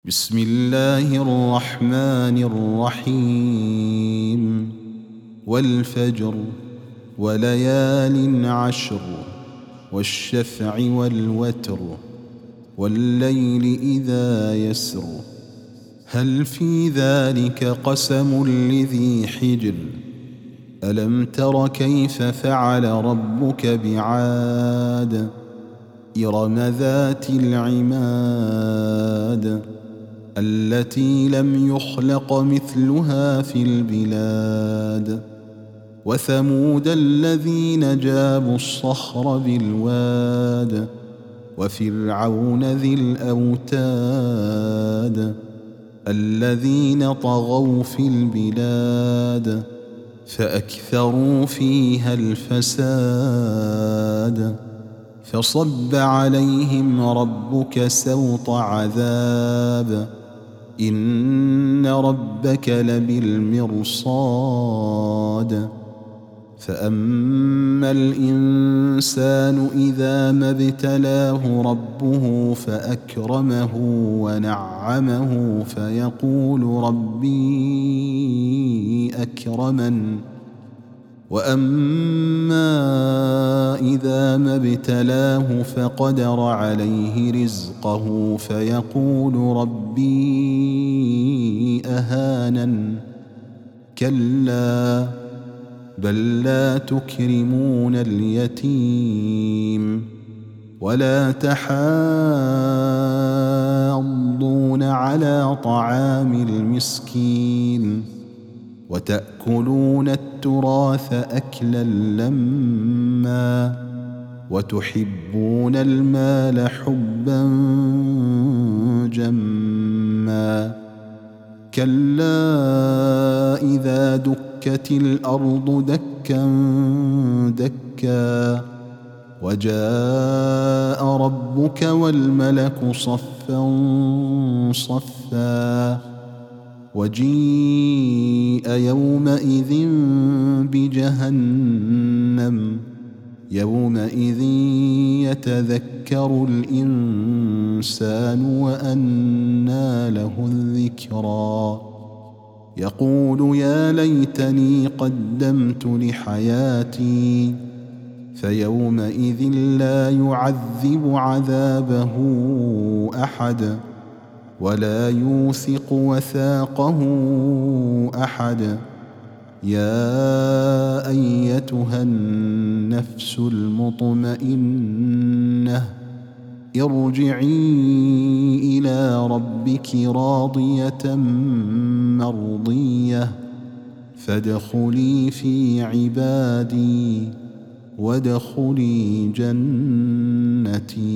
بسم الله الرحمن الرحيم والفجر وليال عشر والشفع والوتر والليل إذا يسر هل في ذلك قسم لذي حجر ألم تر كيف فعل ربك بعاد إرم ذات العماد التي لم يخلق مثلها في البلاد وثمود الذين جابوا الصخر بالواد وفرعون ذي الأوتاد الذين طغوا في البلاد فأكثروا فيها الفساد فصب عليهم ربك سوط عذاب إن ربك لبالمرصاد فأما الإنسان إذا ما ابتلاه ربه فأكرمه ونعمه فيقول ربي أكرمن وأما إذا ما ابتلاه فقدر عليه رزقه فيقول ربي أهانن كلا بل لا تكرمون اليتيم ولا تحاضون على طعام المسكين وتأكلون التراث أكلا لما وتحبون المال حبا جما كلا إذا دكت الأرض دكا دكا وجاء ربك والملك صفا صفا وجيء يومئذ بجهنم يومئذ يتذكر الإنسان وأنى له الذكرى يقول يا ليتني قدمت لحياتي فيومئذ لا يعذب عذابه أحد ولا يوثق وثاقه أحد يا أيتها النفس المطمئنة ارجعي إلى ربك راضية مرضية فادخلي في عبادي وادخلي جنتي.